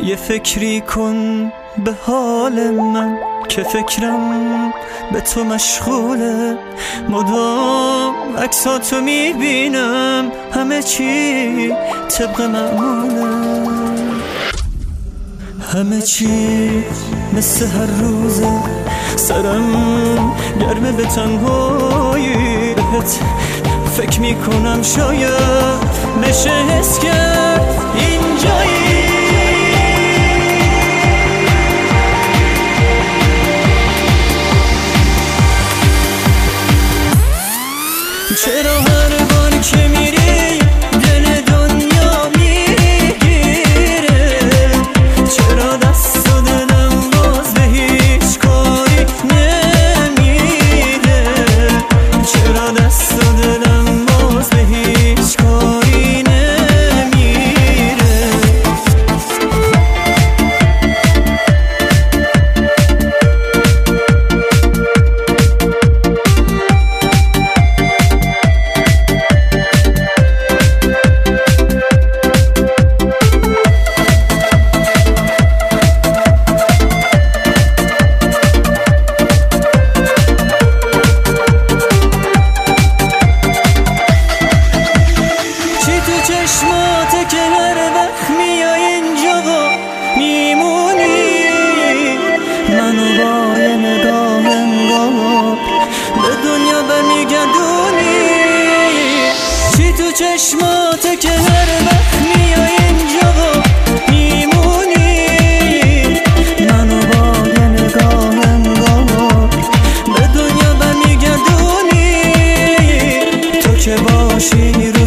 یه فکری کن به حال من که فکرم به تو مشغوله. مدام عکساتو میبینم، همه چی طبق معموله، همه چی مثل هر روزه. سرم گرمه به تنهایی، بهت فکر میکنم شاید بشه حس کرد اینجایی. چرا هر بار که میری دل دنیا میگیره؟ چرا دست و دلم باز به هیچ کاری نمیده؟ چرا دست و دلم باز به هیچ کاری نمیره؟ چشماته که هر وقت میای اینجا و میمونی، منو با یه نگاه انگار به دنیا برمیگردونی. چی تو چشماته که هر وقت میای اینجا و میمونی، منو با یه نگاه انگار به دنیا برمیگردونی. تو که باشی